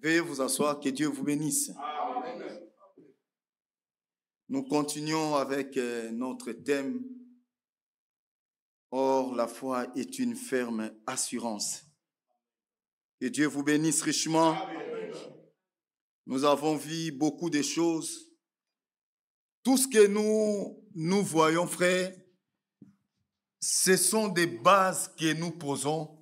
Veuillez vous asseoir, que Dieu vous bénisse. Amen. Nous continuons avec notre thème. Or, la foi est une ferme assurance. Que Dieu vous bénisse richement. Amen. Nous avons vu beaucoup de choses. Tout ce que nous voyons, frères, ce sont des bases que nous posons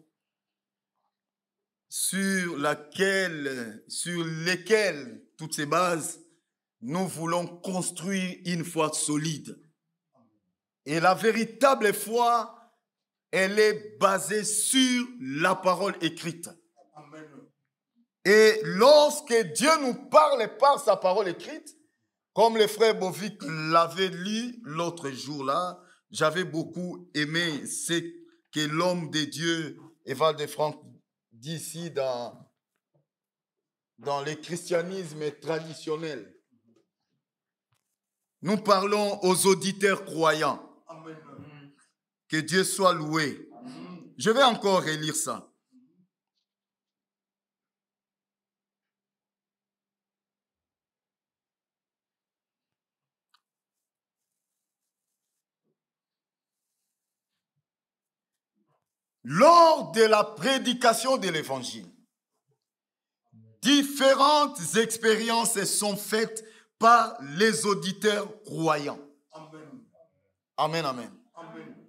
sur lesquelles, toutes ces bases, nous voulons construire une foi solide. Et la véritable foi, elle est basée sur la parole écrite. Amen. Et lorsque Dieu nous parle par sa parole écrite, comme le frère Bovic l'avait lu l'autre jour-là, j'avais beaucoup aimé ce que l'homme de Dieu, Eval de Franck, dit ici dans le christianisme traditionnel. Nous parlons aux auditeurs croyants. Amen. Que Dieu soit loué. Amen. Je vais encore relire ça. Lors de la prédication de l'évangile, différentes expériences sont faites par les auditeurs croyants. Amen. Amen, amen. Amen.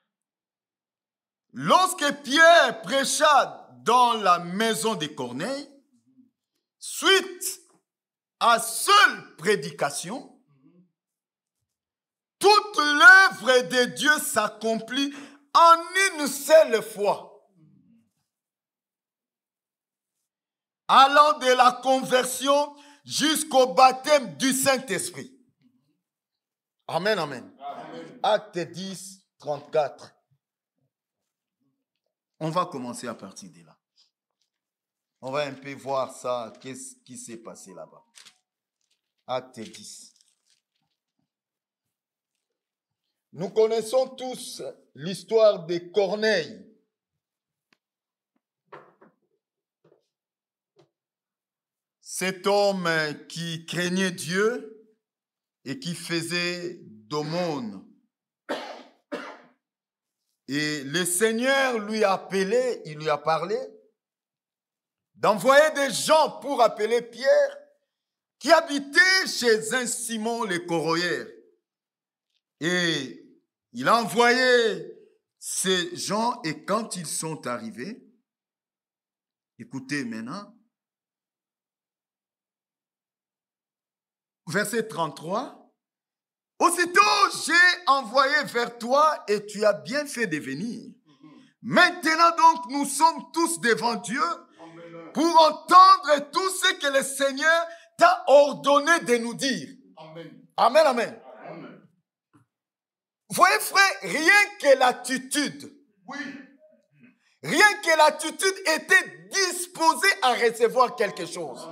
Lorsque Pierre prêcha dans la maison de Corneille, suite à seule prédication, toute l'œuvre de Dieu s'accomplit en une seule fois, allant de la conversion jusqu'au baptême du Saint-Esprit. Amen, amen. Amen. Acte 10, 34. On va commencer à partir de là. On va un peu voir ça, qu'est-ce qui s'est passé là-bas. Acte 10. Nous connaissons tous l'histoire de Corneille. Cet homme qui craignait Dieu et qui faisait d'aumône. Et le Seigneur lui a appelé, il lui a parlé, d'envoyer des gens pour appeler Pierre, qui habitait chez un Simon le Corroyeur. Et il a envoyé ces gens, et quand ils sont arrivés, écoutez maintenant, verset 33, « Aussitôt j'ai envoyé vers toi et tu as bien fait de venir. Maintenant donc nous sommes tous devant Dieu pour entendre tout ce que le Seigneur t'a ordonné de nous dire. » Amen, amen. Amen. Vous voyez, frère, rien que l'attitude, rien que l'attitude était disposée à recevoir quelque chose.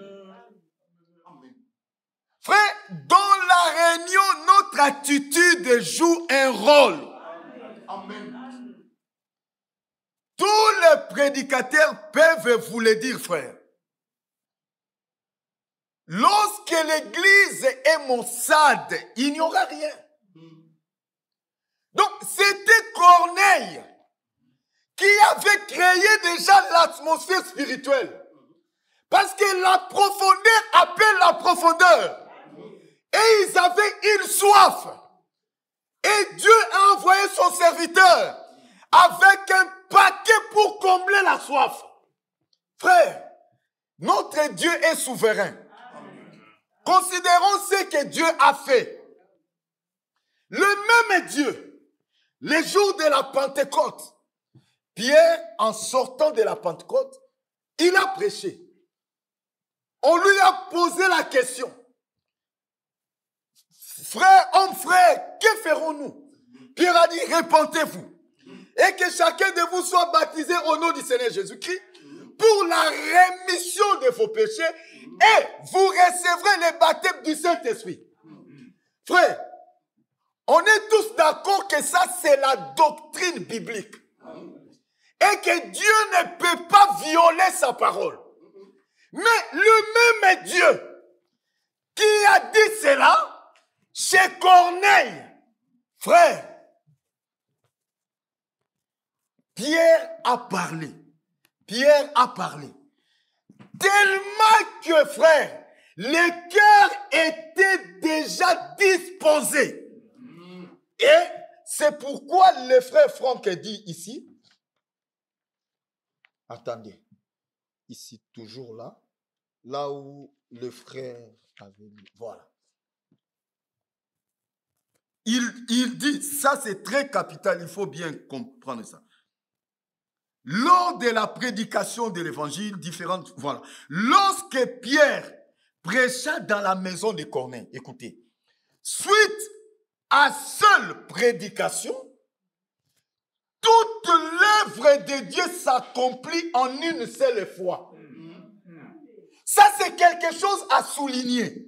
Frère, dans la réunion, notre attitude joue un rôle. Amen. Tous les prédicateurs peuvent vous le dire, frère. Lorsque l'église est maussade, il n'y aura rien. Donc, c'était Corneille qui avait créé déjà l'atmosphère spirituelle. Parce que la profondeur appelle la profondeur. Et ils avaient une soif. Et Dieu a envoyé son serviteur avec un paquet pour combler la soif. Frère, notre Dieu est souverain. Considérons ce que Dieu a fait. Le même Dieu, les jours de la Pentecôte, Pierre, en sortant de la Pentecôte, il a prêché. On lui a posé la question. Frère, homme, frère, que ferons-nous? Pierre a dit, répentez-vous. Et que chacun de vous soit baptisé au nom du Seigneur Jésus-Christ pour la rémission de vos péchés et vous recevrez le baptême du Saint-Esprit. Frère, on est tous d'accord que ça, c'est la doctrine biblique. Et que Dieu ne peut pas violer sa parole. Mais le même Dieu qui a dit cela chez Corneille, frère, Pierre a parlé. Pierre a parlé. Tellement que, frère, le cœur était déjà disposé. Et c'est pourquoi le frère Franck dit ici, attendez, ici toujours là où le frère avait mis, voilà. Il dit, ça c'est très capital, il faut bien comprendre ça. Lors de la prédication de l'évangile, différentes, voilà. Lorsque Pierre prêcha dans la maison de Corneille, écoutez, suite à seule prédication, toute l'œuvre de Dieu s'accomplit en une seule fois. Ça, c'est quelque chose à souligner.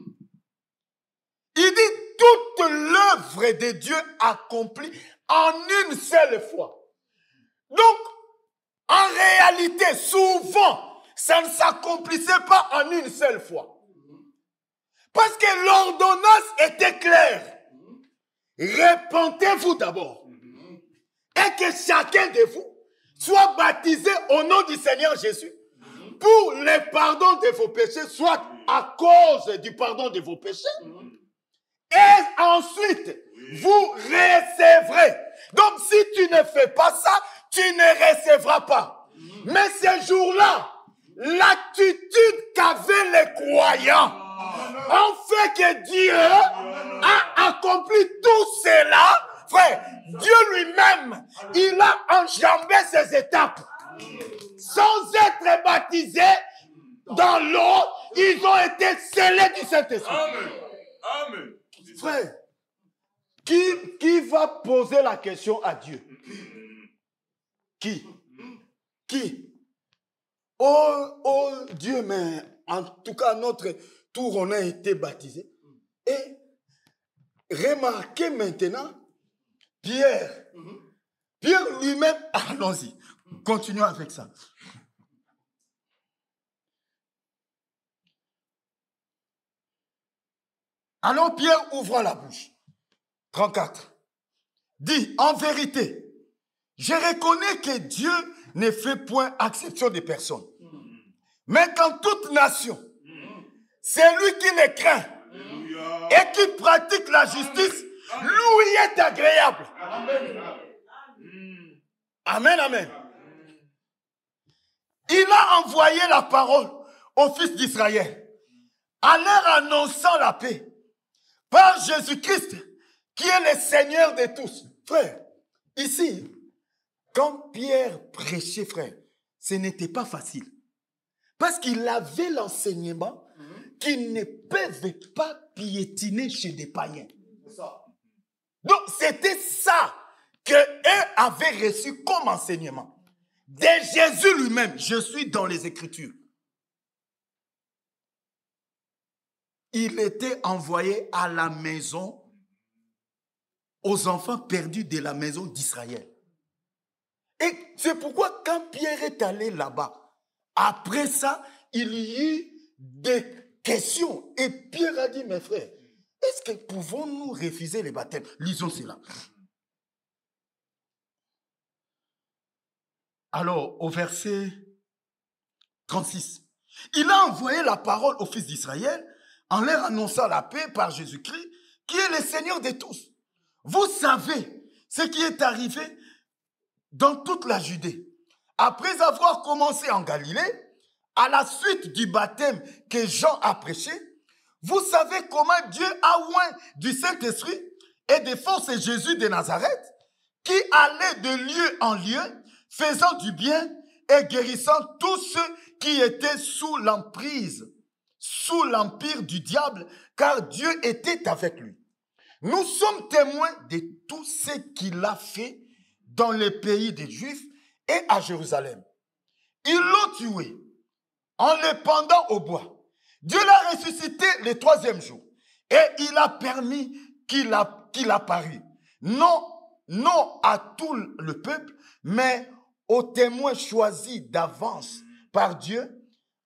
Il dit toute l'œuvre de Dieu accomplie en une seule fois. Donc, en réalité, souvent, ça ne s'accomplissait pas en une seule fois. Parce que l'ordonnance était claire. Repentez-vous d'abord. Et que chacun de vous soit baptisé au nom du Seigneur Jésus pour le pardon de vos péchés, soit à cause du pardon de vos péchés. Et ensuite, vous recevrez. Donc, si tu ne fais pas ça, tu ne recevras pas. Mais ce jour-là, l'attitude qu'avaient les croyants en fait que Dieu a accompli tout cela. Frère, Dieu lui-même, il a enjambé ces étapes. Sans être baptisés dans l'eau, ils ont été scellés du Saint-Esprit. Amen. Frère, qui va poser la question à Dieu? Qui? Oh Dieu, mais en tout cas, notre tour, on a été baptisés. Et remarquez maintenant, Pierre lui-même, allons-y, continuons avec ça. Alors Pierre ouvre la bouche. 34. Dit, en vérité, je reconnais que Dieu ne fait point exception de personne. Mais qu'en toute nation, celui qui le craint et qui pratique la justice, lui est agréable. Amen, amen. Il a envoyé la parole aux fils d'Israël en leur annonçant la paix par Jésus-Christ, qui est le Seigneur de tous. Frère, ici, quand Pierre prêchait, frère, ce n'était pas facile. Parce qu'il avait l'enseignement qu'il ne pouvait pas piétiner chez des païens. Donc, c'était ça qu'eux avaient reçu comme enseignement. De Jésus lui-même, je suis dans les Écritures. Il était envoyé à la maison aux enfants perdus de la maison d'Israël. Et c'est pourquoi quand Pierre est allé là-bas, après ça, il y eut des questions. Et Pierre a dit, mes frères, est-ce que pouvons-nous refuser les baptêmes? Lisons cela. Alors, au verset 36, il a envoyé la parole aux fils d'Israël en leur annonçant la paix par Jésus-Christ, qui est le Seigneur de tous. Vous savez ce qui est arrivé dans toute la Judée. Après avoir commencé en Galilée, à la suite du baptême que Jean a prêché, vous savez comment Dieu a oint du Saint-Esprit et de force Jésus de Nazareth, qui allait de lieu en lieu, faisant du bien et guérissant tous ceux qui étaient sous l'emprise, sous l'empire du diable, car Dieu était avec lui. Nous sommes témoins de tout ce qu'il a fait dans le pays des Juifs et à Jérusalem. Ils l'ont tué en le pendant au bois. Dieu l'a ressuscité le troisième jour et il a permis qu'il apparût, non à tout le peuple, mais aux témoins choisis d'avance par Dieu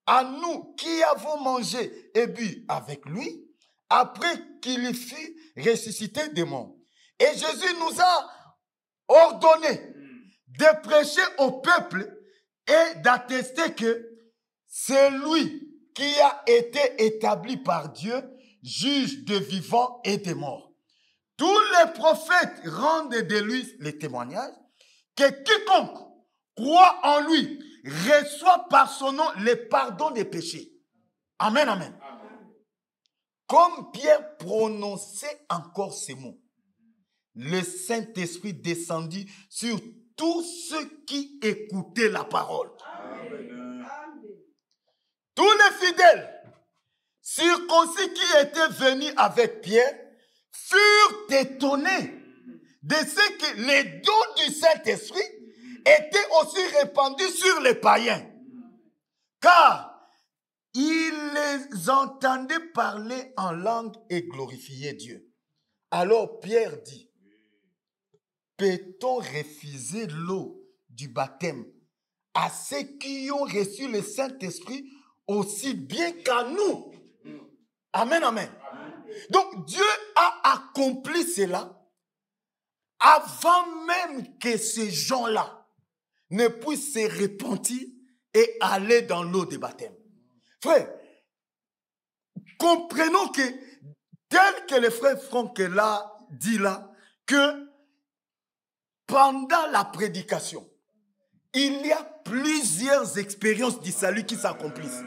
à nous qui avons mangé et bu avec lui, après qu'il fut ressuscité des morts. Et Jésus nous a ordonné de prêcher au peuple et d'attester que c'est lui qui a été établi par Dieu, juge des vivants et des morts. Tous les prophètes rendent de lui le témoignage que quiconque croit en lui reçoit par son nom le pardon des péchés. Amen, amen. Comme Pierre prononçait encore ces mots, le Saint-Esprit descendit sur tous ceux qui écoutaient la parole. Amen. Tous les fidèles circoncis qui étaient venus avec Pierre furent étonnés de ce que les dons du Saint-Esprit étaient aussi répandus sur les païens. Car ils les entendaient parler en langue et glorifier Dieu. Alors Pierre dit, peut-on refuser l'eau du baptême à ceux qui ont reçu le Saint-Esprit aussi bien qu'à nous? Amen, amen. Donc Dieu a accompli cela avant même que ces gens-là ne puissent se repentir et aller dans l'eau de baptême. Frère, comprenons que, tel que le frère Franck l'a dit là, que pendant la prédication, il y a plusieurs expériences du salut qui s'accomplissent.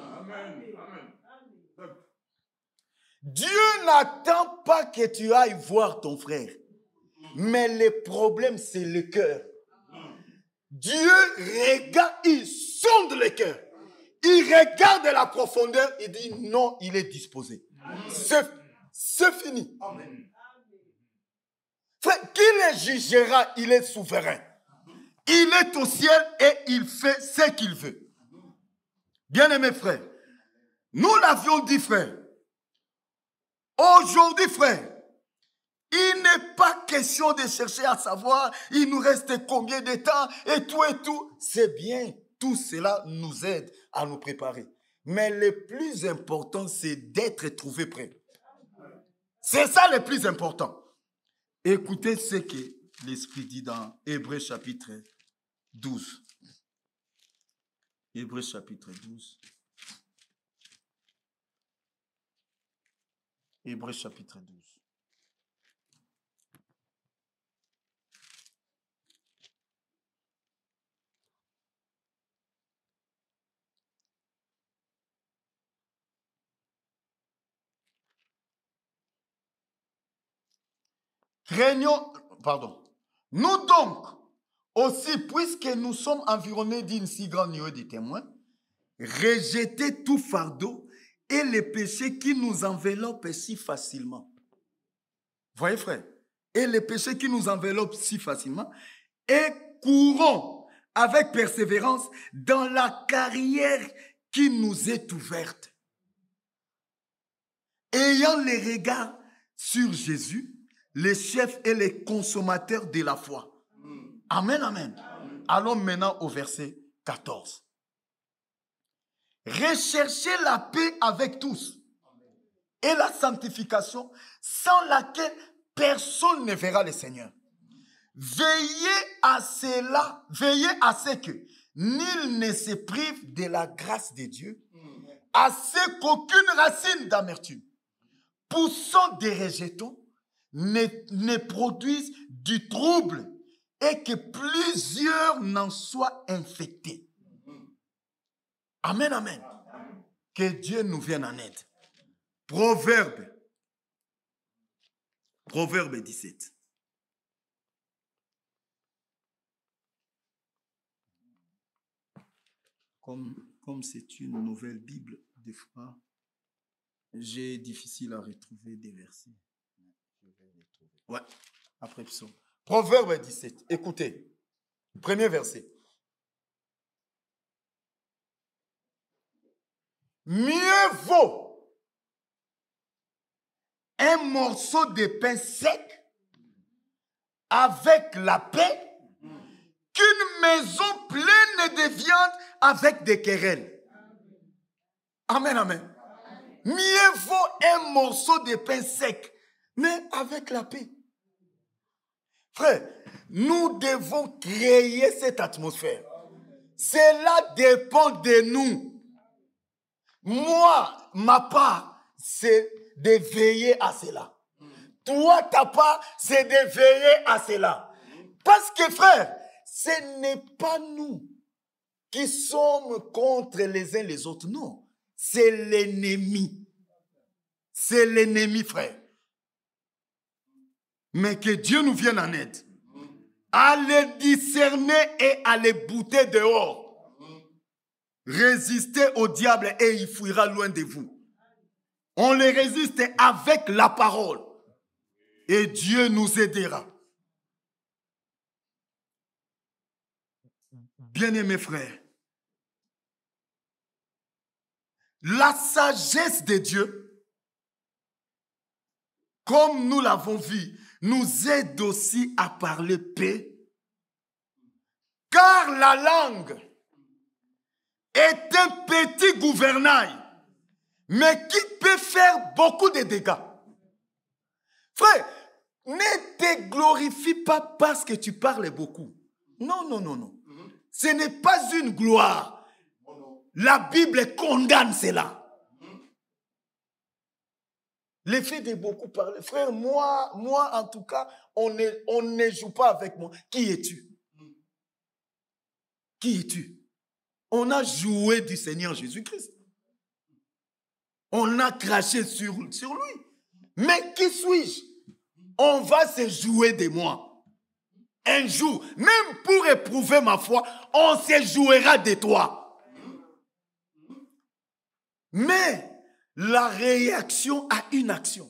Dieu n'attend pas que tu ailles voir ton frère, mais le problème, c'est le cœur. Dieu regarde, il sonde le cœur. Il regarde la profondeur et dit non, il est disposé. C'est fini. Frère, qui le jugera? Il est souverain. Il est au ciel et il fait ce qu'il veut. Bien-aimés frères, nous l'avions dit, frère. Aujourd'hui, frère, il n'est pas question de chercher à savoir il nous reste combien de temps et tout. C'est bien, tout cela nous aide à nous préparer. Mais le plus important, c'est d'être trouvé prêt. C'est ça le plus important. Écoutez ce que l'Esprit dit dans Hébreux chapitre 12. Hébreux chapitre 12. Hébreux chapitre 12. Nous donc, aussi, puisque nous sommes environnés d'une si grande nuée de témoins, rejetez tout fardeau et les péchés qui nous enveloppent si facilement. Voyez, frère, et les péchés qui nous enveloppent si facilement, et courons avec persévérance dans la carrière qui nous est ouverte. Ayant les regards sur Jésus, le chef et le consommateur de la foi. Amen, amen. Allons maintenant au verset 14. Recherchez la paix avec tous et la sanctification sans laquelle personne ne verra le Seigneur. Veillez à ce que nul ne se prive de la grâce de Dieu, à ce qu'aucune racine d'amertume, poussant des rejetons, ne produise du trouble et que plusieurs n'en soient infectés. Amen, amen. Que Dieu nous vienne en aide. Proverbe 17. Comme c'est une nouvelle Bible, des fois, j'ai difficile à retrouver des versets. Ouais, après psaume. Proverbe 17. Écoutez, premier verset. Mieux vaut un morceau de pain sec avec la paix qu'une maison pleine de viande avec des querelles. Amen, amen. Mieux vaut un morceau de pain sec, mais avec la paix. Frère, nous devons créer cette atmosphère. Cela dépend de nous. Moi, ma part, c'est de veiller à cela. Toi, ta part, c'est de veiller à cela. Parce que, frère, ce n'est pas nous qui sommes contre les uns les autres. Non, c'est l'ennemi. C'est l'ennemi, frère. Mais que Dieu nous vienne en aide. À les discerner et à les bouter dehors. Résistez au diable et il fuira loin de vous. On les résiste avec la parole. Et Dieu nous aidera. Bien-aimés frères, la sagesse de Dieu, comme nous l'avons vu, nous aide aussi à parler paix, car la langue est un petit gouvernail, mais qui peut faire beaucoup de dégâts. Frère, ne te glorifie pas parce que tu parles beaucoup. Non, non, non, non. Ce n'est pas une gloire. La Bible condamne cela. L'effet de beaucoup parler. Frère, moi en tout cas, on ne joue pas avec moi. Qui es-tu? Qui es-tu? On a joué du Seigneur Jésus-Christ. On a craché sur lui. Mais qui suis-je? On va se jouer de moi. Un jour, même pour éprouver ma foi, on se jouera de toi. Mais la réaction a une action.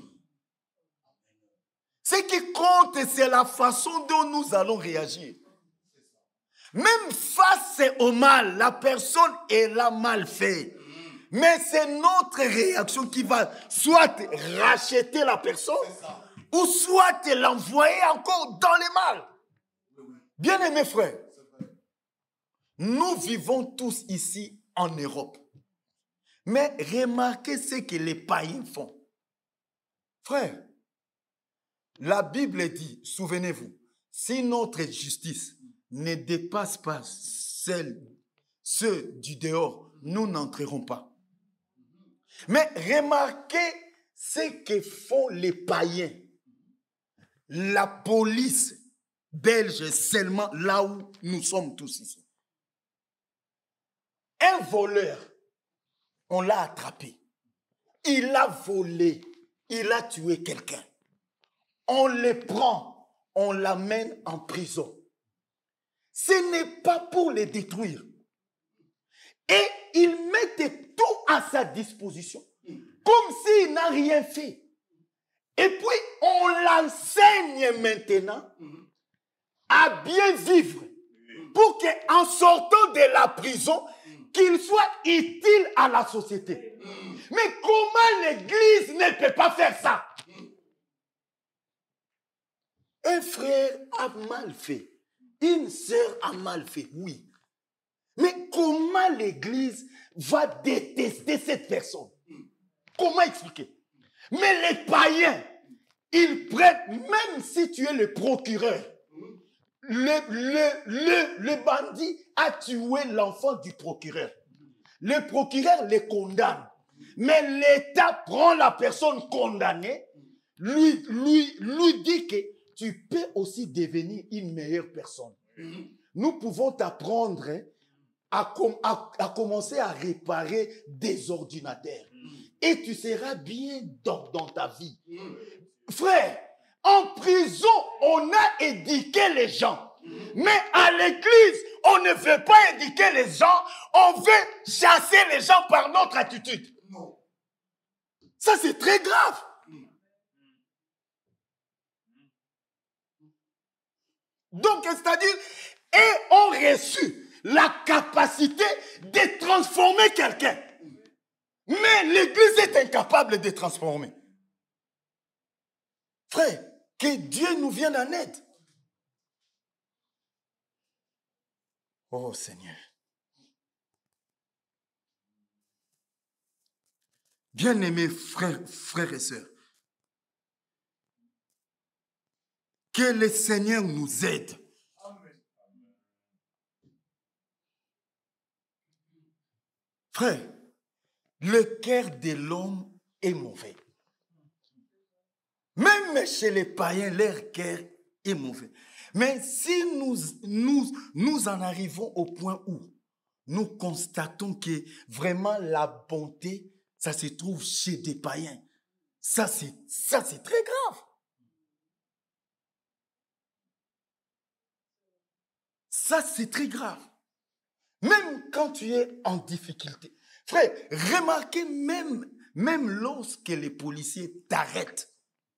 Ce qui compte, c'est la façon dont nous allons réagir. Même face au mal, la personne l'a mal fait. Mais c'est notre réaction qui va soit racheter la personne, ou soit l'envoyer encore dans le mal. Bien-aimés frères, nous vivons tous ici en Europe. Mais remarquez ce que les païens font. Frère, la Bible dit, souvenez-vous, si notre justice ne dépasse pas ceux du dehors, nous n'entrerons pas. Mais remarquez ce que font les païens. La police belge seulement là où nous sommes tous ici. Un voleur, on l'a attrapé. Il a volé. Il a tué quelqu'un. On le prend. On l'amène en prison. Ce n'est pas pour les détruire. Et ils mettent tout à sa disposition. Comme s'il n'a rien fait. Et puis, on l'enseigne maintenant à bien vivre. Pour qu'en sortant de la prison, qu'il soit utile à la société. Mais comment l'Église ne peut pas faire ça? Un frère a mal fait. Une sœur a mal fait, oui. Mais comment l'Église va détester cette personne? Comment expliquer? Mais les païens, ils prennent, même si tu es le procureur, le bandit a tué l'enfant du procureur. Le procureur les condamne. Mais l'État prend la personne condamnée, lui dit que tu peux aussi devenir une meilleure personne. Nous pouvons t'apprendre à commencer à réparer des ordinateurs. Et tu seras bien dans ta vie. Frère, en prison, on a éduqué les gens. Mais à l'église, on ne veut pas éduquer les gens, on veut chasser les gens par notre attitude. Ça, c'est très grave. Donc, c'est-à-dire, et ont reçu la capacité de transformer quelqu'un. Mais l'église est incapable de transformer. Frère, que Dieu nous vienne en aide. Oh Seigneur. Bien-aimés frères et sœurs, que le Seigneur nous aide. Frère, le cœur de l'homme est mauvais. Même chez les païens, leur cœur est mauvais. Mais si nous en arrivons au point où nous constatons que vraiment la bonté, ça se trouve chez des païens, ça c'est très grave. Ça c'est très grave. Même quand tu es en difficulté. Frère, remarquez même lorsque les policiers t'arrêtent,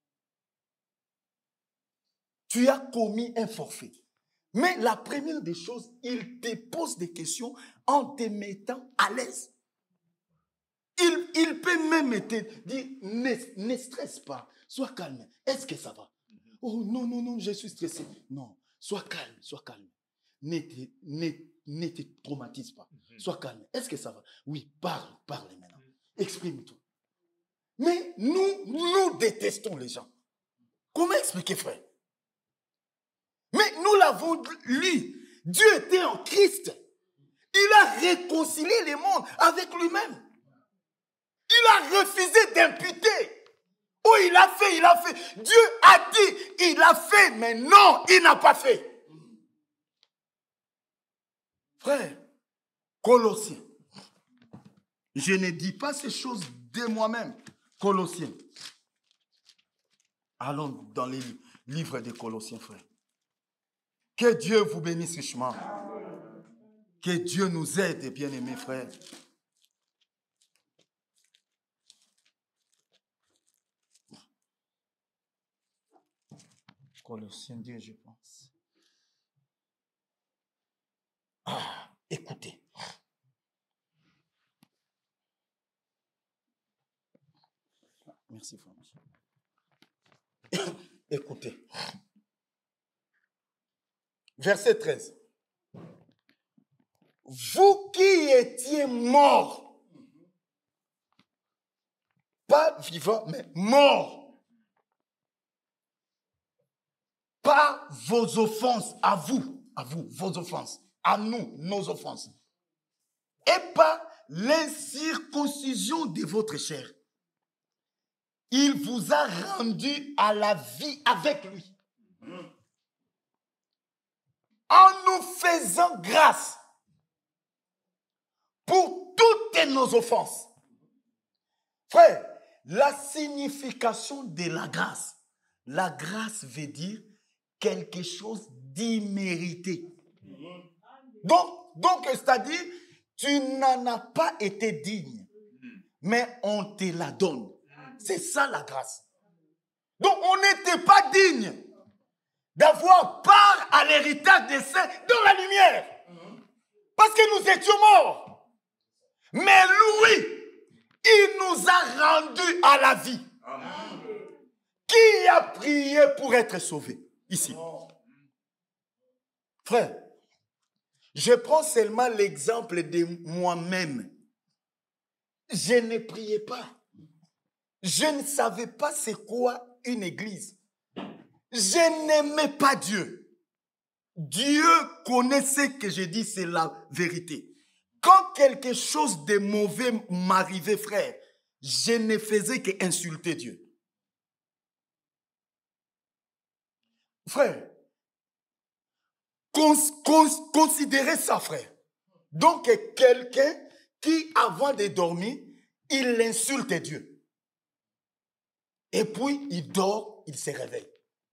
tu as commis un forfait. Mais la première des choses, il te pose des questions en te mettant à l'aise. Il peut même te dire, ne stresse pas, sois calme. Est-ce que ça va? Oh non, je suis stressé. Non, sois calme. Ne te traumatise pas. Sois calme. Est-ce que ça va? Oui, parle maintenant. Exprime-toi. Mais nous détestons les gens. Comment expliquer, frère? Mais nous l'avons lu. Dieu était en Christ. Il a réconcilié les mondes avec lui-même. Il a refusé d'imputer. Oh, il a fait. Dieu a dit, il a fait, mais non, il n'a pas fait. Frère, Colossiens. Je ne dis pas ces choses de moi-même. Colossiens. Allons dans les livres des Colossiens, frère. Que Dieu vous bénisse richement. Que Dieu nous aide, bien-aimés frères. Colossiens 2, je pense. Écoutez. Merci, frère. Écoutez. Verset 13. Vous qui étiez morts, pas vivants, mais morts, par vos offenses, à vous, vos offenses, à nous, nos offenses, et par l'incirconcision de votre chair. Il vous a rendu à la vie avec lui. En nous faisant grâce pour toutes nos offenses. Frère, la signification de la grâce veut dire quelque chose d'immérité. Donc c'est-à-dire, tu n'en as pas été digne, mais on te la donne. C'est ça la grâce. Donc on n'était pas digne d'avoir part à l'héritage des saints dans la lumière. Parce que nous étions morts. Mais lui, il nous a rendus à la vie. Amen. Qui a prié pour être sauvé ici? Frère, je prends seulement l'exemple de moi-même. Je ne priais pas. Je ne savais pas c'est quoi une église. Je n'aimais pas Dieu. Dieu connaissait ce que je dis, c'est la vérité. Quand quelque chose de mauvais m'arrivait, frère, je ne faisais qu'insulter Dieu. Frère, considérez ça, frère. Donc, quelqu'un qui, avant de dormir, il insulte Dieu. Et puis, il dort, il se réveille.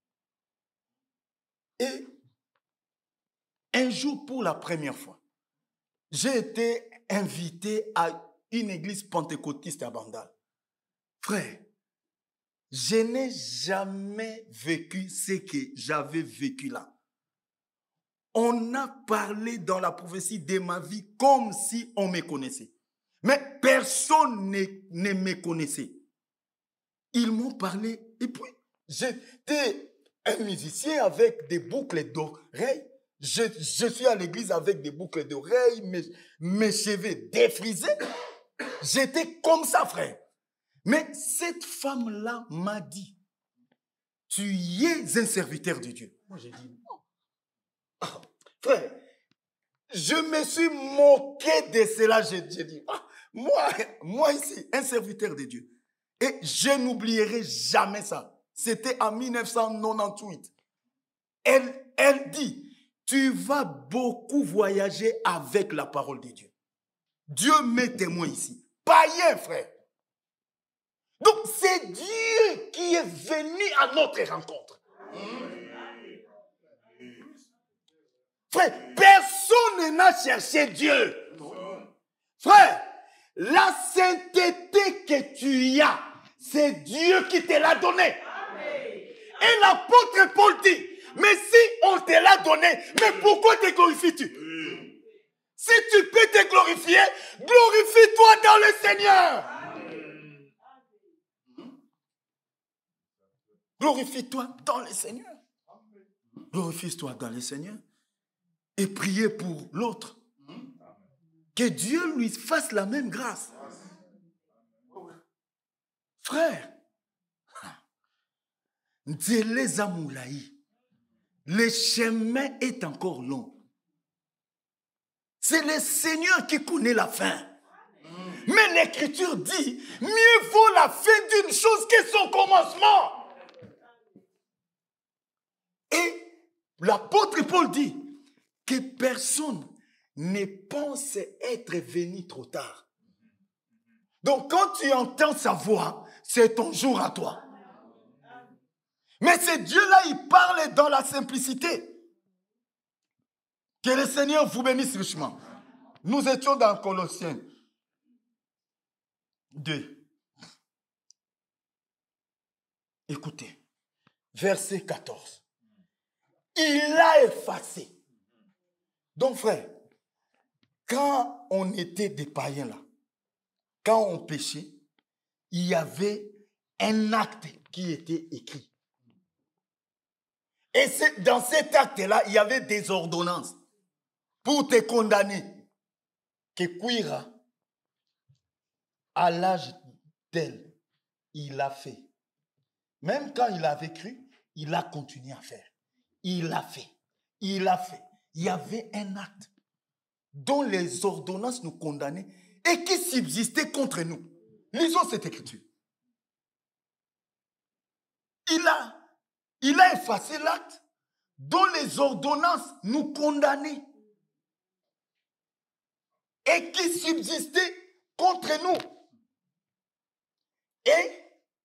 Et un jour, pour la première fois, j'ai été invité à une église pentecôtiste à Bandal. Frère, je n'ai jamais vécu ce que j'avais vécu là. On a parlé dans la prophétie de ma vie comme si on me connaissait. Mais personne ne me connaissait. Ils m'ont parlé et puis j'étais un musicien avec des boucles d'oreilles. Je suis à l'église avec des boucles d'oreilles, mes cheveux défrisés. J'étais comme ça, frère. Mais cette femme-là m'a dit, tu es un serviteur de Dieu. Moi, j'ai dit, non. Ah, frère, je me suis moqué de cela. J'ai dit, ah, moi ici, un serviteur de Dieu. Et je n'oublierai jamais ça. C'était en 1998. Elle dit, tu vas beaucoup voyager avec la parole de Dieu. Dieu m'est témoin ici. Païen, frère. Donc, c'est Dieu qui est venu à notre rencontre. Frère, personne n'a cherché Dieu. Frère, la sainteté que tu as, c'est Dieu qui te l'a donnée. Et l'apôtre Paul dit, mais si on te l'a donné, mais pourquoi te glorifies-tu? Si tu peux te glorifier, glorifie-toi dans le Seigneur. Glorifie-toi dans le Seigneur. Glorifie-toi dans le Seigneur. Et priez pour l'autre. Que Dieu lui fasse la même grâce. Frère, Nzele Amoulaï, le chemin est encore long. C'est le Seigneur qui connaît la fin. Mais l'Écriture dit, mieux vaut la fin d'une chose que son commencement. Et l'apôtre Paul dit que personne ne pense être venu trop tard. Donc quand tu entends sa voix, c'est ton jour à toi. Mais ce Dieu-là, il parle dans la simplicité. Que le Seigneur vous bénisse richement. Nous étions dans Colossiens 2. Écoutez, verset 14. Il a effacé. Donc frère, quand on était des païens là, quand on péchait, il y avait un acte qui était écrit. Et dans cet acte-là, il y avait des ordonnances pour te condamner. Que Kouira, à l'âge d'elle, il a fait. Même quand il avait cru, il a continué à faire. Il a fait. Il a fait. Il y avait un acte dont les ordonnances nous condamnaient et qui subsistait contre nous. Lisons cette écriture. Il a effacé l'acte dont les ordonnances nous condamnaient et qui subsistait contre nous. Et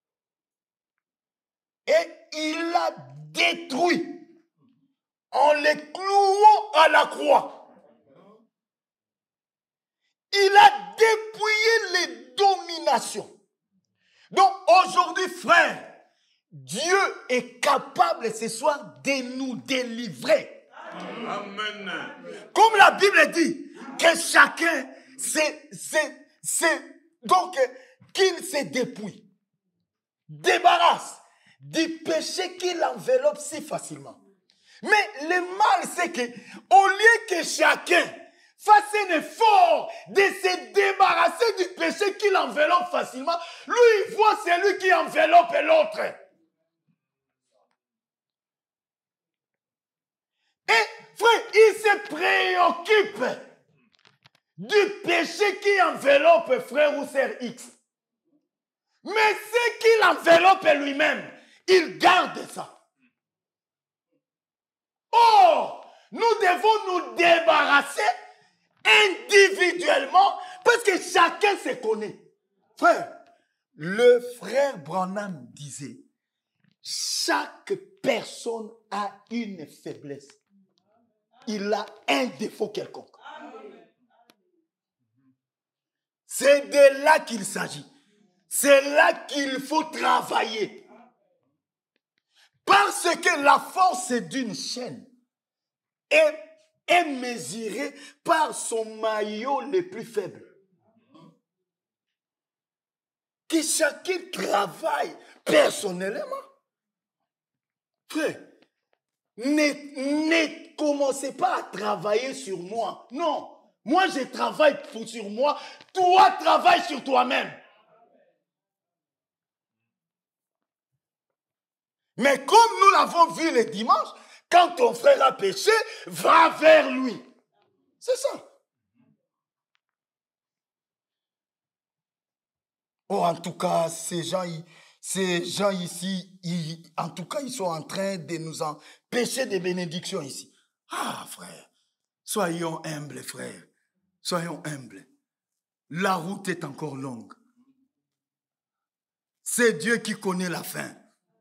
il a détruit en les clouant à la croix. Il a dépouillé les dominations. Donc aujourd'hui, frère, Dieu est capable ce soir de nous délivrer. Amen. Comme la Bible dit, que chacun donc qu'il se dépouille, débarrasse du péché qui l'enveloppe si facilement. Mais le mal, c'est que au lieu que chacun fasse un effort de se débarrasser du péché qui l'enveloppe facilement, lui, il voit celui qui enveloppe l'autre. Et frère, il se préoccupe du péché qui enveloppe frère ou sœur X. Mais ce qui l'enveloppe lui-même, il garde ça. Or, nous devons nous débarrasser individuellement parce que chacun se connaît. Frère, le frère Branham disait, chaque personne a une faiblesse. Il a un défaut quelconque. C'est de là qu'il s'agit. C'est là qu'il faut travailler. Parce que la force d'une chaîne est mesurée par son maillot le plus faible. Que chacun travaille personnellement. Frère, ne commencez pas à travailler sur moi. Non. Moi, je travaille sur moi. Toi, travaille sur toi-même. Mais comme nous l'avons vu le dimanche, quand ton frère a péché, va vers lui. C'est ça. Oh, en tout cas, ces gens ici, en tout cas, ils sont en train de nous empêcher des bénédictions ici. Ah, frère, soyons humbles, frère. Soyons humbles. La route est encore longue. C'est Dieu qui connaît la fin.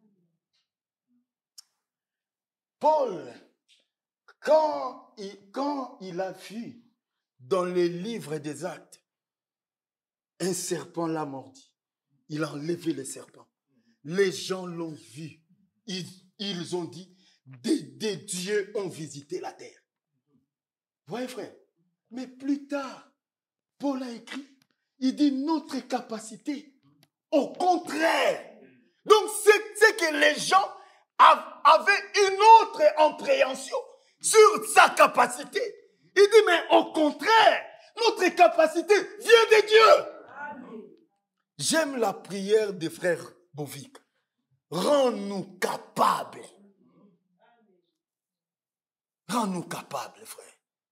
Paul, quand il a vu dans les livres des Actes, un serpent l'a mordu. Il a enlevé le serpent. Les gens l'ont vu. Ils ont dit, des dieux ont visité la terre. Vous voyez, frère? Mais plus tard, Paul a écrit, il dit notre capacité. Au contraire. Donc, c'est que les gens avaient une autre appréhension sur sa capacité. Il dit, mais au contraire, notre capacité vient de Dieu. J'aime la prière des frères Bovic. Rends-nous capables. Rends-nous capables, frère.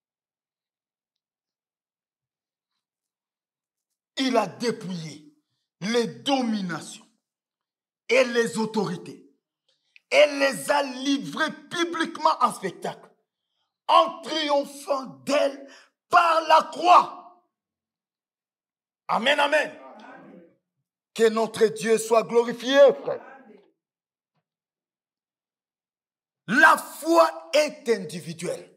Il a dépouillé les dominations et les autorités et les a livrées publiquement en spectacle, en triomphant d'elles par la croix. Amen, amen. Que notre Dieu soit glorifié, frère. La foi est individuelle.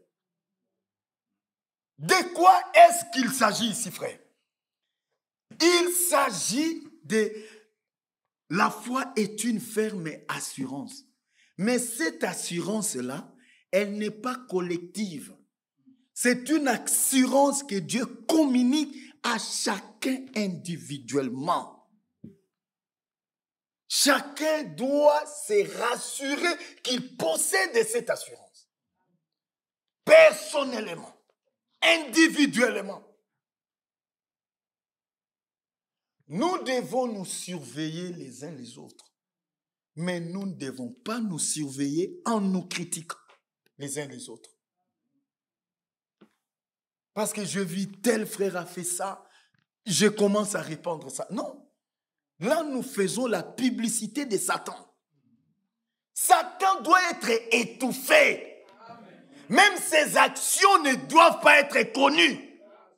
De quoi est-ce qu'il s'agit ici, frère? Il s'agit de... La foi est une ferme assurance. Mais cette assurance-là, elle n'est pas collective. C'est une assurance que Dieu communique à chacun individuellement. Chacun doit se rassurer qu'il possède cette assurance. Personnellement, individuellement. Nous devons nous surveiller les uns les autres. Mais nous ne devons pas nous surveiller en nous critiquant les uns les autres. Parce que je vis tel frère a fait ça, je commence à répandre ça. Non. Là, nous faisons la publicité de Satan. Satan doit être étouffé. Même ses actions ne doivent pas être connues.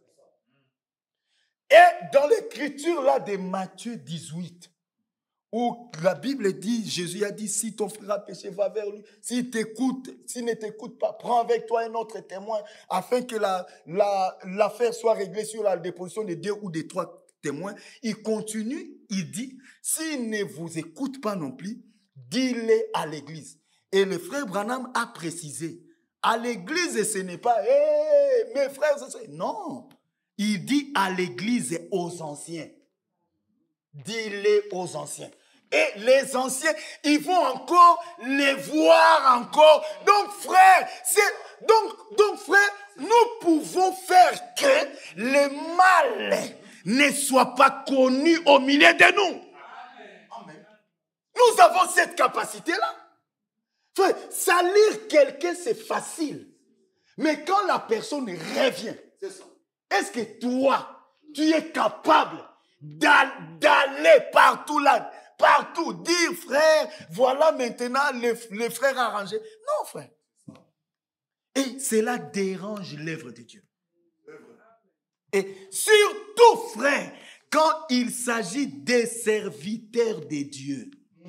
Et dans l'écriture là de Matthieu 18, où la Bible dit, Jésus a dit, si ton frère a péché, va vers lui. S'il ne t'écoute pas, prends avec toi un autre témoin, afin que l'affaire soit réglée sur la déposition de 2 ou de 3 témoins. Il continue, il dit, s'il ne vous écoute pas non plus, dis-le à l'église. Et le frère Branham a précisé, à l'église, ce n'est pas, hey, mes frères, non. Il dit à l'église et aux anciens. Dis-le aux anciens. Et les anciens, ils vont encore les voir encore. Donc, frère, frère, nous pouvons faire que le mal ne soit pas connu au milieu de nous. Amen. Nous avons cette capacité-là. Frère, salir quelqu'un, c'est facile. Mais quand la personne revient, est-ce que toi, tu es capable d'aller partout là, partout, dire, frère, voilà maintenant le frère arrangé. Non, frère. Et cela dérange l'œuvre de Dieu. Et surtout, frère, quand il s'agit des serviteurs de Dieu.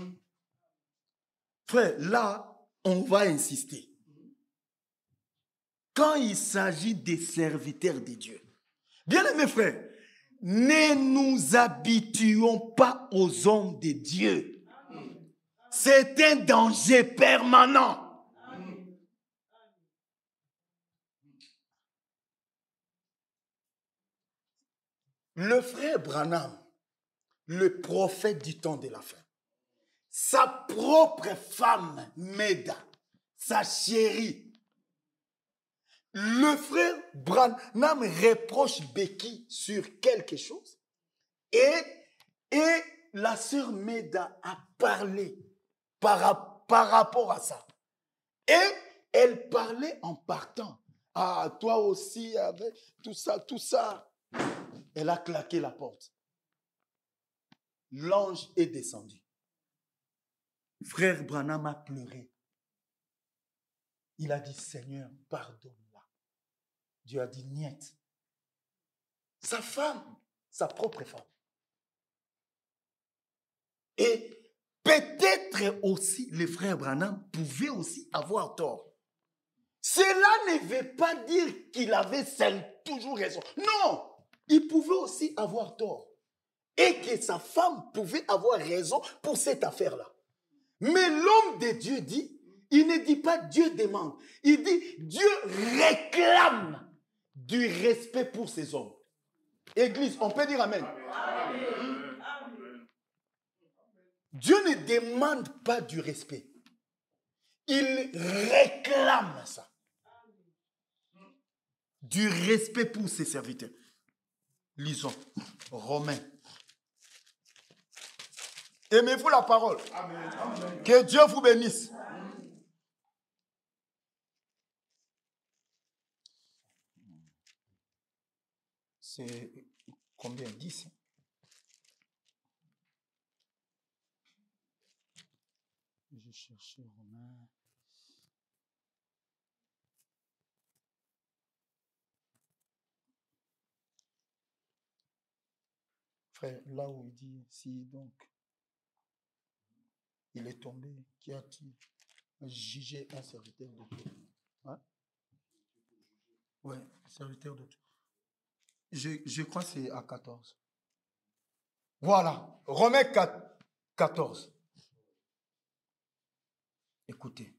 Frère, là, on va insister. Quand il s'agit des serviteurs de Dieu. Bien-aimés frères, ne nous habituons pas aux hommes de Dieu. C'est un danger permanent. Le frère Branham, le prophète du temps de la fin, sa propre femme Meda, sa chérie, le frère Branham reproche Becky sur quelque chose et la sœur Meda a parlé par par rapport à ça. Et elle parlait en partant. Ah, toi aussi, avec tout ça, tout ça. Elle a claqué la porte. L'ange est descendu. Frère Branham a pleuré. Il a dit, Seigneur, pardonne-la. Dieu a dit, niet. Sa femme, sa propre femme. Et peut-être aussi, les frères Branham pouvaient aussi avoir tort. Cela ne veut pas dire qu'il avait toujours raison. Non, il pouvait aussi avoir tort. Et que sa femme pouvait avoir raison pour cette affaire-là. Mais l'homme de Dieu dit, il ne dit pas Dieu demande. Il dit Dieu réclame du respect pour ses hommes. Église, on peut dire amen. Amen. Dieu ne demande pas du respect. Il réclame ça. Du respect pour ses serviteurs. Lisons Romains. Aimez-vous la parole? Amen. Amen. Que Dieu vous bénisse. Amen. C'est combien? 10? Je cherche Romains. Frère, là où il dit, si donc il est tombé, qui a-t-il jugé un serviteur de Dieu? Hein? Oui, serviteur de Dieu. Je crois que c'est à 14. Voilà, Romains 14. Écoutez.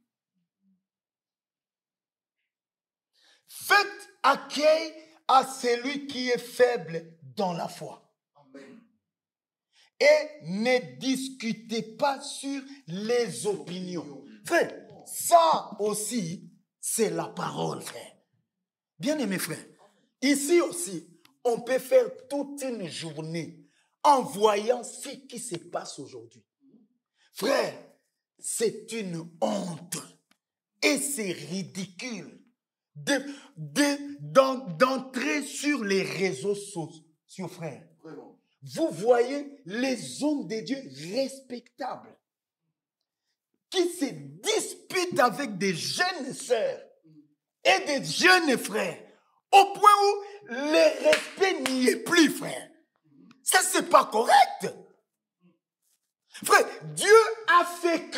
Faites accueil à celui qui est faible dans la foi. Amen. Et ne discutez pas sur les opinions. Frère, ça aussi, c'est la parole, frère. Bien-aimés frères, ici aussi, on peut faire toute une journée en voyant ce qui se passe aujourd'hui. Frère, c'est une honte et c'est ridicule d'entrer sur les réseaux sociaux, frère. Vraiment. Vous voyez les hommes de Dieu respectables qui se disputent avec des jeunes sœurs et des jeunes frères au point où le respect n'y est plus, frère. Ça, c'est pas correct. Frère, Dieu a fait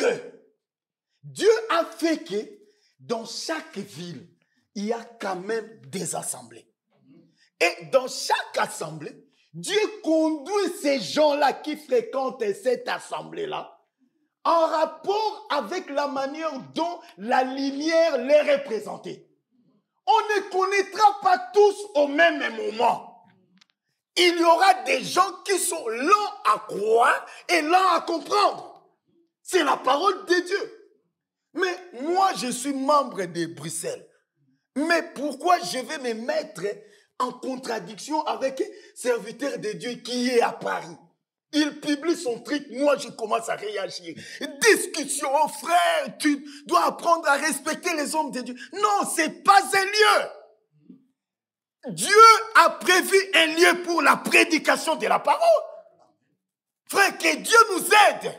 que dans chaque ville, il y a quand même des assemblées. Et dans chaque assemblée, Dieu conduit ces gens-là qui fréquentent cette assemblée-là en rapport avec la manière dont la lumière les représentait. On ne connaîtra pas tous au même moment. Il y aura des gens qui sont lents à croire et lents à comprendre. C'est la parole de Dieu. Mais moi, je suis membre de Bruxelles. Mais pourquoi je vais me mettre en contradiction avec un serviteur de Dieu qui est à Paris? Il publie son truc, moi je commence à réagir. Discussion, oh frère, tu dois apprendre à respecter les hommes de Dieu. Non, c'est pas un lieu. Dieu a prévu un lieu pour la prédication de la parole. Frère, que Dieu nous aide.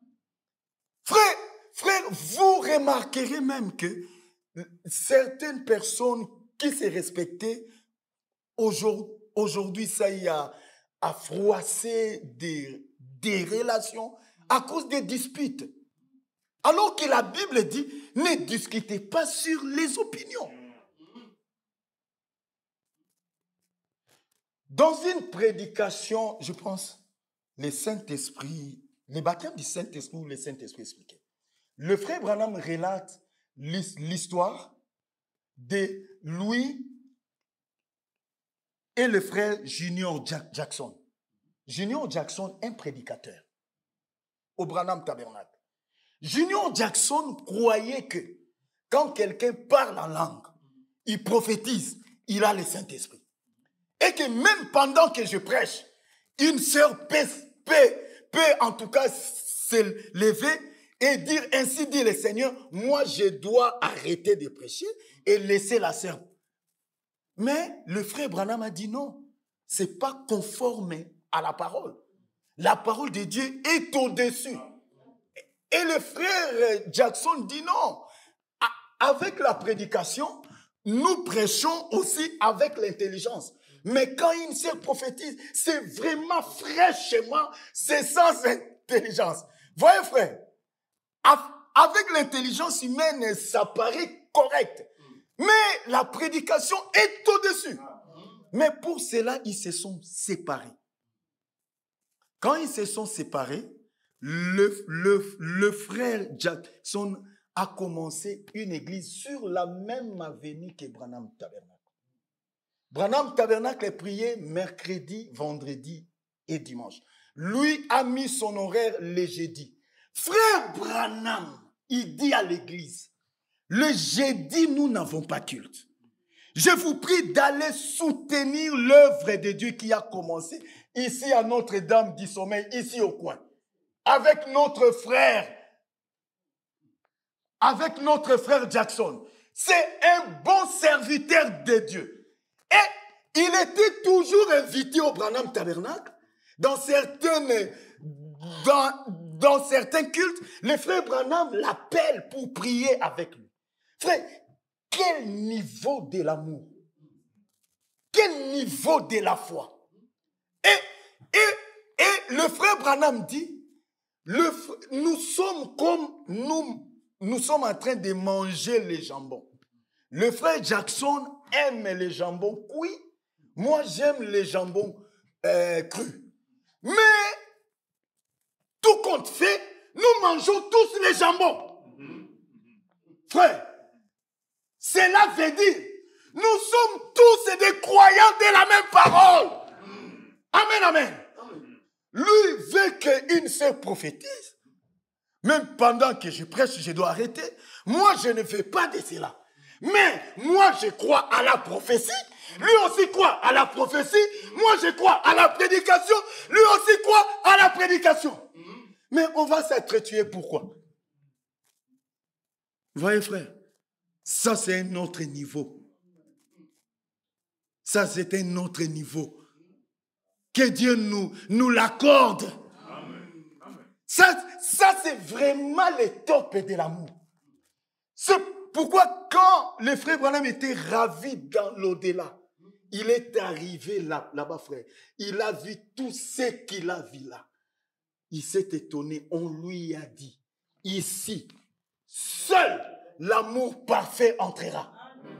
Frère, vous remarquerez même que certaines personnes qui se respectaient, aujourd'hui, ça y a froissé des relations à cause des disputes. Alors que la Bible dit, ne discutez pas sur les opinions. Dans une prédication, je pense, le Saint-Esprit, les baptêmes du Saint-Esprit ou le Saint-Esprit expliqué. Le frère Branham relate l'histoire de Louis et le frère Junior Jackson. Junior Jackson, un prédicateur au Branham Tabernacle. Junior Jackson croyait que quand quelqu'un parle en langue, il prophétise, il a le Saint-Esprit. Et que même pendant que je prêche, une sœur peut en tout cas se lever et dire, ainsi dit le Seigneur, moi je dois arrêter de prêcher et laisser la serve. Mais le frère Branham a dit non, ce n'est pas conforme à la parole. La parole de Dieu est au-dessus. Et le frère Jackson dit non. Avec la prédication, nous prêchons aussi avec l'intelligence. Mais quand une sœur prophétise, c'est vraiment fraîchement, c'est sans intelligence. Voyez frère, avec l'intelligence humaine, ça paraît correct. Mais la prédication est au-dessus. Mais pour cela, ils se sont séparés. Quand ils se sont séparés, le frère Jackson a commencé une église sur la même avenue que Branham Tabernacle. Branham Tabernacle priait mercredi, vendredi et dimanche. Lui a mis son horaire le jeudi. Frère Branham, il dit à l'église, le jeudi, nous n'avons pas culte. Je vous prie d'aller soutenir l'œuvre de Dieu qui a commencé ici à Notre-Dame du Sommeil, ici au coin, avec notre frère Jackson. C'est un bon serviteur de Dieu. Et il était toujours invité au Branham Tabernacle. Dans certains cultes, le frère Branham l'appelle pour prier avec lui. Frère, quel niveau de l'amour, quel niveau de la foi. Et le frère Branham dit, nous sommes en train de manger les jambons. Le frère Jackson aime les jambons cuits. Moi, j'aime les jambons crus. Mais, tout compte fait, nous mangeons tous les jambons. Frère, cela veut dire, nous sommes tous des croyants de la même parole. Amen, amen. Lui veut qu'une sœur prophétise. Même pendant que je prêche, je dois arrêter. Moi, je ne fais pas de cela. Mais moi, je crois à la prophétie. Lui aussi croit à la prophétie. Moi, je crois à la prédication. Lui aussi croit à la prédication. Mais on va s'entretuer. Pourquoi? Vous voyez, frère, ça, c'est un autre niveau. Ça, c'est un autre niveau. Que Dieu nous l'accorde. Ça, c'est vraiment le top de l'amour. C'est pourquoi quand le frère Branham était ravi dans l'au-delà, il est arrivé là-bas, frère. Il a vu tout ce qu'il a vu là. Il s'est étonné. On lui a dit, ici, seul l'amour parfait entrera.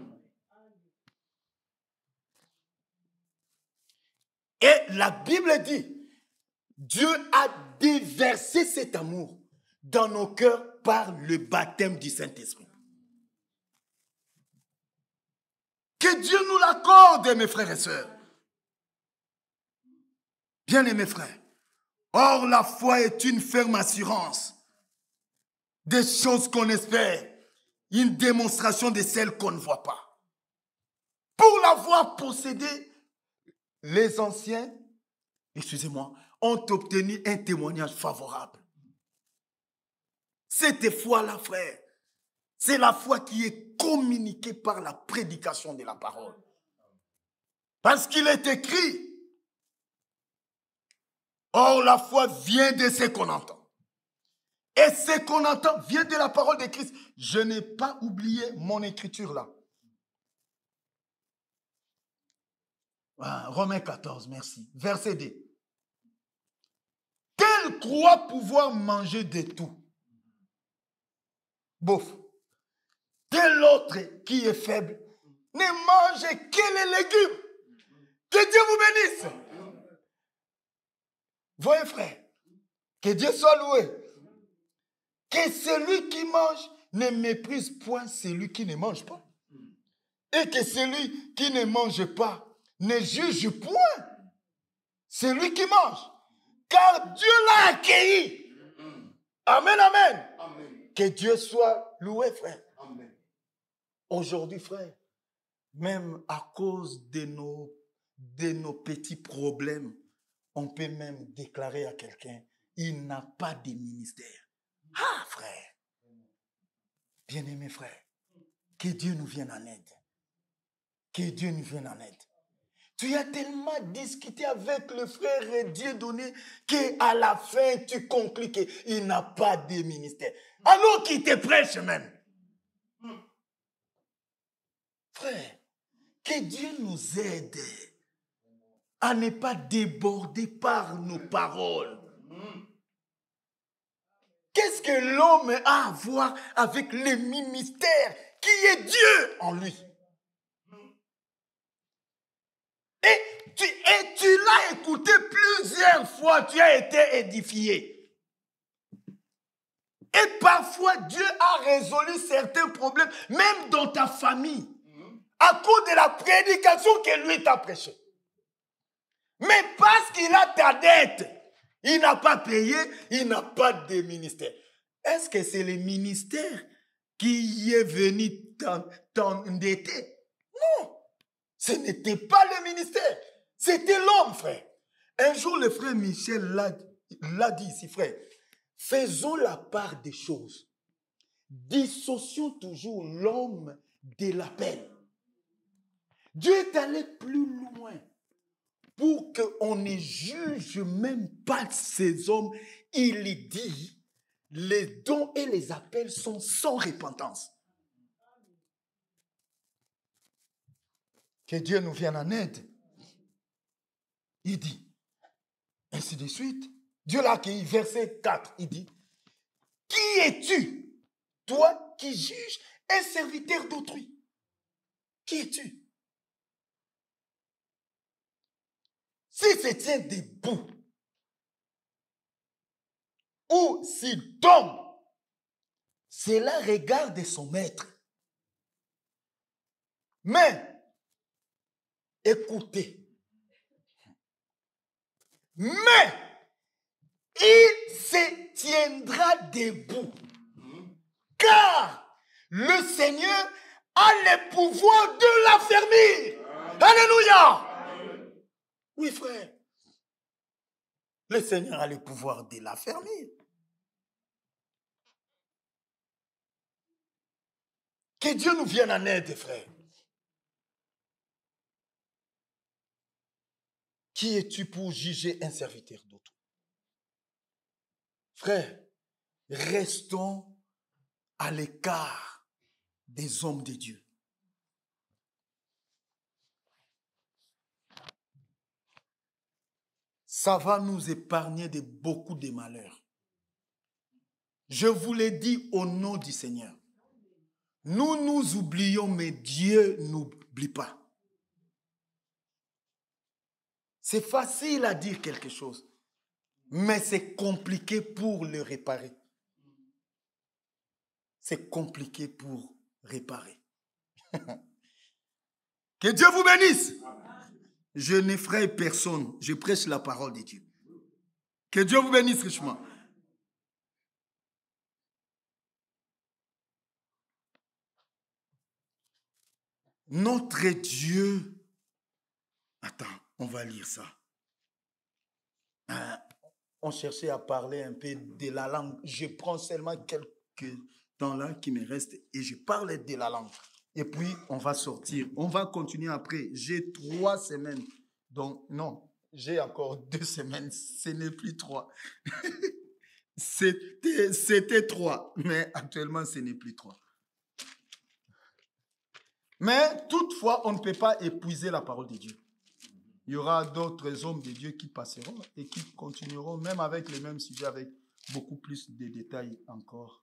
Et la Bible dit, Dieu a déversé cet amour dans nos cœurs par le baptême du Saint-Esprit. Que Dieu nous l'accorde, mes frères et sœurs. Bien-aimés frères, or la foi est une ferme assurance des choses qu'on espère, une démonstration de celles qu'on ne voit pas. Pour l'avoir possédé, les anciens, excusez-moi, ont obtenu un témoignage favorable. Cette foi-là, frère, c'est la foi qui est communiquée par la prédication de la parole. Parce qu'il est écrit, or la foi vient de ce qu'on entend. Et ce qu'on entend vient de la parole de Christ. Je n'ai pas oublié mon écriture là. Romains 14, merci. Verset 2. Tel croit pouvoir manger de tout. Bof. Tel autre qui est faible ne mange que les légumes. Que Dieu vous bénisse. Voyez frère, que Dieu soit loué. Que celui qui mange ne méprise point celui qui ne mange pas. Et que celui qui ne mange pas ne juge point celui qui mange. Car Dieu l'a accueilli. Amen, amen. Amen. Que Dieu soit loué, frère. Amen. Aujourd'hui, frère, même à cause de nos petits problèmes, on peut même déclarer à quelqu'un, il n'a pas de ministère. Ah, frère. Bien-aimés frères, que Dieu nous vienne en aide. Que Dieu nous vienne en aide. Tu as tellement discuté avec le frère Dieu donné qu'à la fin, tu conclus qu'il n'a pas de ministère. Alors qu'il te prêche même. Frère, que Dieu nous aide à ne pas déborder par nos paroles. Qu'est-ce que l'homme a à voir avec le ministère qui est Dieu en lui? Et tu l'as écouté plusieurs fois, tu as été édifié. Et parfois, Dieu a résolu certains problèmes, même dans ta famille, à cause de la prédication que lui t'a prêchée. Mais parce qu'il a ta dette, il n'a pas payé, il n'a pas de ministère. Est-ce que c'est le ministère qui est venu t'endetter? Non, ce n'était pas le ministère, c'était l'homme, frère. Un jour, le frère Michel l'a dit ici, frère. Faisons la part des choses. Dissocions toujours l'homme de l'appel. Dieu est allé plus loin pour qu'on ne juge même pas ces hommes. Il dit, les dons et les appels sont sans repentance. Que Dieu nous vienne en aide. Il dit, ainsi de suite. Dieu l'a accueilli, verset 4, il dit, qui es-tu, toi qui juges un serviteur d'autrui? Qui es-tu? S'il se tient debout, ou s'il tombe, cela regarde son maître. Mais, écoutez, mais, il se tiendra debout, car le Seigneur a le pouvoir de l'affermir. Alléluia. Oui, frère. Le Seigneur a le pouvoir de l'affermir. Que Dieu nous vienne en aide, frère. Qui es-tu pour juger un serviteur d'autrui? Frère, restons à l'écart des hommes de Dieu. Ça va nous épargner de beaucoup de malheurs. Je vous l'ai dit au nom du Seigneur. Nous nous oublions, mais Dieu n'oublie pas. C'est facile à dire quelque chose, mais c'est compliqué pour le réparer. C'est compliqué pour réparer. Que Dieu vous bénisse. Je n'effraie personne. Je prêche la parole de Dieu. Que Dieu vous bénisse richement. Notre Dieu... Attends, on va lire ça. On cherchait à parler un peu de la langue. Je prends seulement quelques temps là qui me restent et je parle de la langue. Et puis, on va sortir. On va continuer après. J'ai 3 semaines. Donc, non, j'ai encore 2 semaines. Ce n'est plus 3. C'était 3. Mais actuellement, ce n'est plus 3. Mais toutefois, on ne peut pas épuiser la parole de Dieu. Il y aura d'autres hommes de Dieu qui passeront et qui continueront, même avec les mêmes sujets, avec beaucoup plus de détails encore.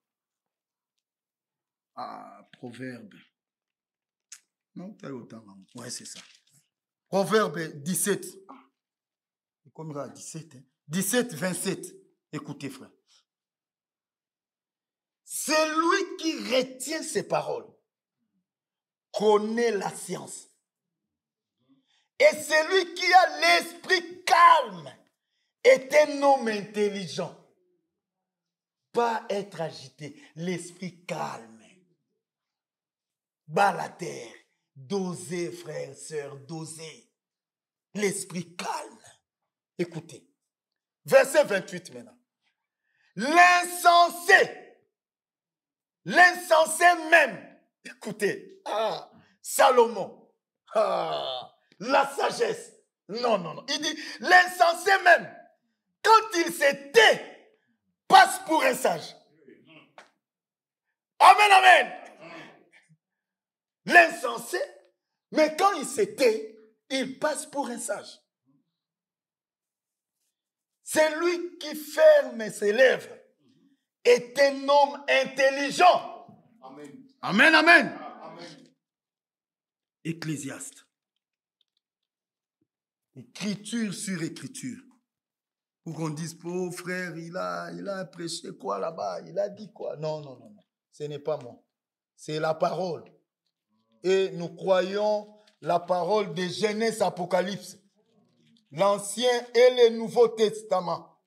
Ah, Proverbe. Non, t'as autant. Ouais, c'est ça. Proverbe 17. Comme il y a 17. 17, 27. Écoutez, frère. Celui qui retient ses paroles connaît la science. Et celui qui a l'esprit calme est un homme intelligent. Pas être agité, l'esprit calme. Bas la terre, doser, frères, sœurs, doser. L'esprit calme. Écoutez, verset 28 maintenant. L'insensé même, écoutez, Salomon, la sagesse, non, il dit, l'insensé même, quand il se tait, passe pour un sage. Amen. L'insensé, mais quand il se tait, il passe pour un sage. C'est lui qui ferme ses lèvres est un homme intelligent. Amen. Ecclésiaste. Écriture sur écriture. Pour qu'on dise, pauvre frère, il a prêché quoi là-bas? Il a dit quoi? Non. Ce n'est pas moi. C'est la parole. Et nous croyons la parole de Genèse Apocalypse. L'Ancien et le Nouveau Testament.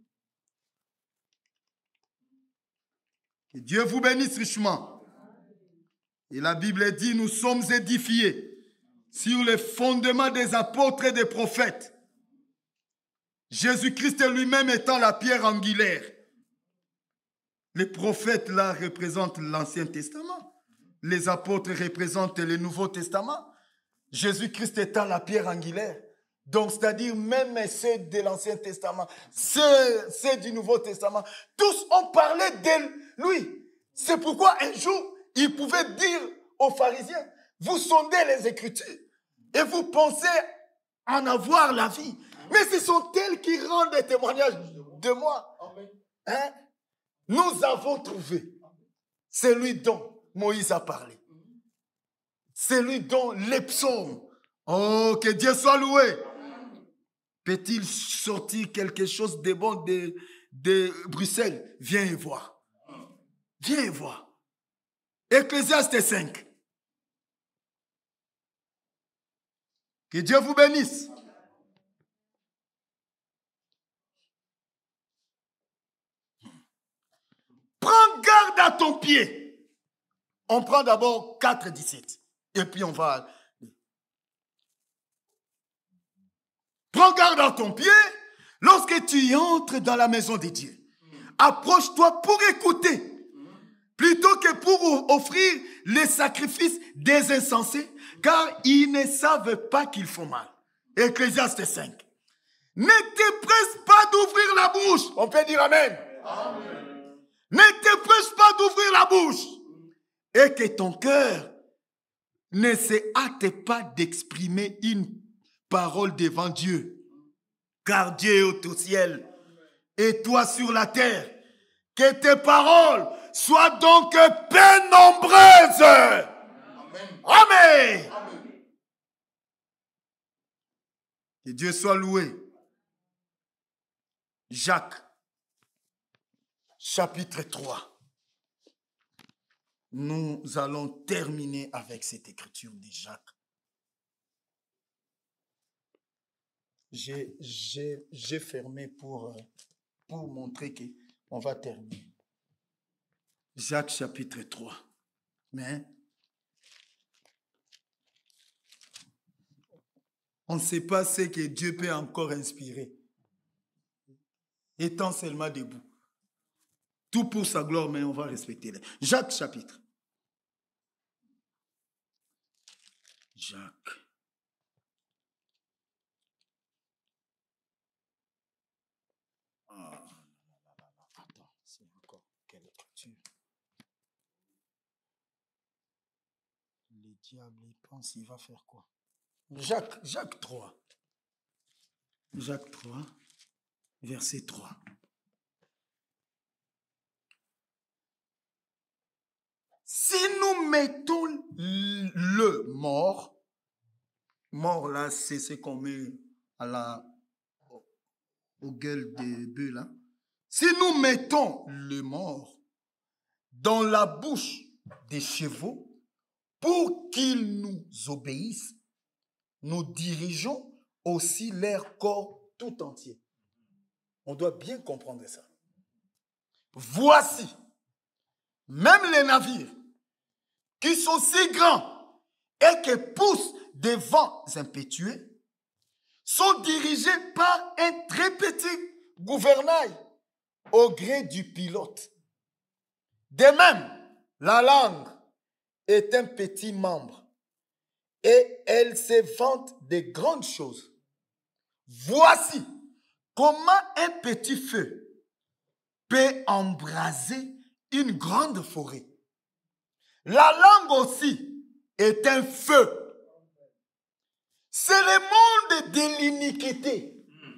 Que Dieu vous bénisse richement. Et la Bible dit, nous sommes édifiés sur les fondements des apôtres et des prophètes. Jésus-Christ lui-même étant la pierre angulaire. Les prophètes là représentent l'Ancien Testament. Les apôtres représentent le Nouveau Testament. Jésus-Christ étant la pierre angulaire. Donc, c'est-à-dire même ceux de l'Ancien Testament, ceux du Nouveau Testament, tous ont parlé de lui. C'est pourquoi un jour, il pouvait dire aux pharisiens, vous sondez les Écritures et vous pensez en avoir la vie. Mais ce sont elles qui rendent des témoignages de moi. Hein? Nous avons trouvé celui dont Moïse a parlé. Celui dont les psaumes. Oh, que Dieu soit loué. Peut-il sortir quelque chose de bon de Bruxelles? Viens et voir. Viens et voir. Ecclésiaste 5. Que Dieu vous bénisse. Prends garde à ton pied. On prend d'abord 4,17. Et puis on va... Prends garde à ton pied lorsque tu entres dans la maison de Dieu. Approche-toi pour écouter. Plutôt que pour offrir les sacrifices des insensés, car ils ne savent pas qu'ils font mal. Ecclésiaste 5. Ne te presse pas d'ouvrir la bouche. On peut dire Amen. Amen. Ne te presse pas d'ouvrir la bouche. Et que ton cœur ne se hâte pas d'exprimer une parole devant Dieu. Car Dieu est au ciel et toi sur la terre. Que tes paroles soient donc peu nombreuses. Amen. Amen. Que Dieu soit loué. Jacques, chapitre 3. Nous allons terminer avec cette écriture de Jacques. J'ai fermé pour montrer qu'on va terminer. Jacques chapitre 3. Mais on ne sait pas ce que Dieu peut encore inspirer. Étant seulement debout. Tout pour sa gloire, mais on va respecter. Jacques chapitre. Jacques. Attends, c'est encore quelle écriture? Le diable, il pense, il va faire quoi? Jacques 3. Jacques 3, verset 3. Si nous mettons le mort là, c'est ce qu'on met au gueule des bœufs là. Si nous mettons le mort dans la bouche des chevaux pour qu'ils nous obéissent, nous dirigeons aussi leur corps tout entier. On doit bien comprendre ça. Voici, même les navires qui sont si grands et qui poussent des vents impétueux sont dirigés par un très petit gouvernail au gré du pilote. De même, la langue est un petit membre et elle se vante de grandes choses. Voici comment un petit feu peut embraser une grande forêt. La langue aussi est un feu. C'est le monde de l'iniquité.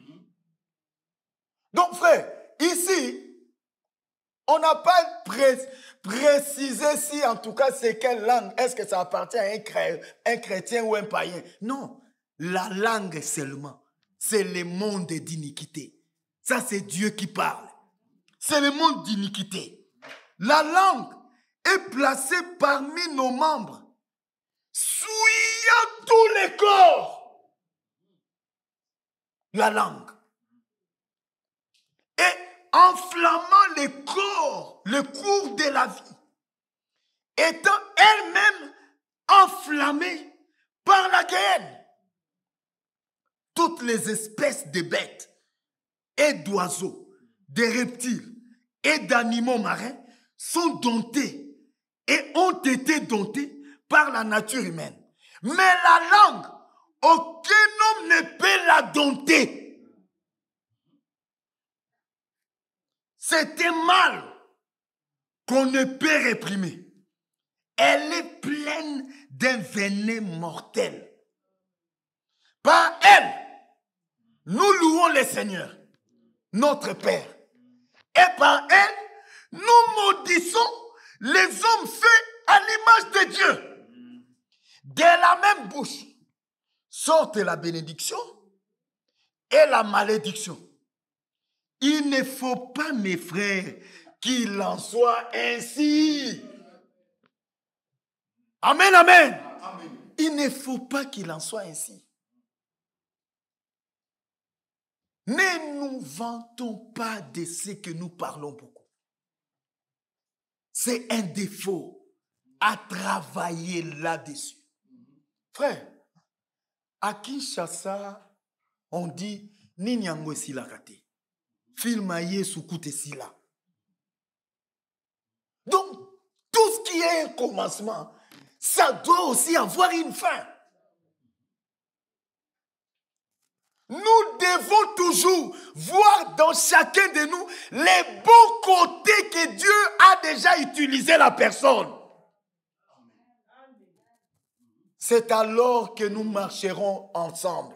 Donc frère, ici, on n'a pas précisé si en tout cas c'est quelle langue. Est-ce que ça appartient à un chrétien ou un païen? Non, la langue seulement. C'est le monde d'iniquité. Ça c'est Dieu qui parle. C'est le monde d'iniquité. La langue est placée parmi nos membres, souillant tous les corps. La langue. Et enflammant les corps, le cours de la vie, étant elle-même enflammée par la guerre. Toutes les espèces de bêtes et d'oiseaux, de reptiles et d'animaux marins sont domptés et ont été domptés par la nature humaine. Mais la langue, aucun homme ne peut la dompter. C'est un mal qu'on ne peut réprimer. Elle est pleine d'un venin mortel. Par elle, nous louons le Seigneur, notre Père. Et par elle, nous maudissons les hommes faits à l'image de Dieu. De la même bouche sortent la bénédiction et la malédiction. Il ne faut pas, mes frères, qu'il en soit ainsi. Amen, amen. Amen. Il ne faut pas qu'il en soit ainsi. Ne nous vantons pas de ce que nous parlons beaucoup. C'est un défaut à travailler là-dessus. Frère, à Kinshasa, on dit Ninyango sila kate. Filmaye soukute sila. Donc, tout ce qui est un commencement, ça doit aussi avoir une fin. Nous devons toujours voir dans chacun de nous les bons côtés que Dieu a déjà utilisé la personne. C'est alors que nous marcherons ensemble.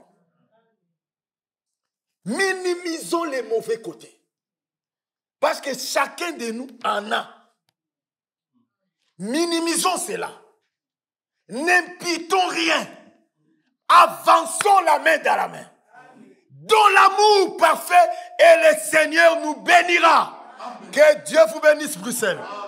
Minimisons les mauvais côtés. Parce que chacun de nous en a. Minimisons cela. N'imputons rien. Avançons la main dans la main. Dans l'amour parfait et le Seigneur nous bénira. Amen. Que Dieu vous bénisse, Bruxelles.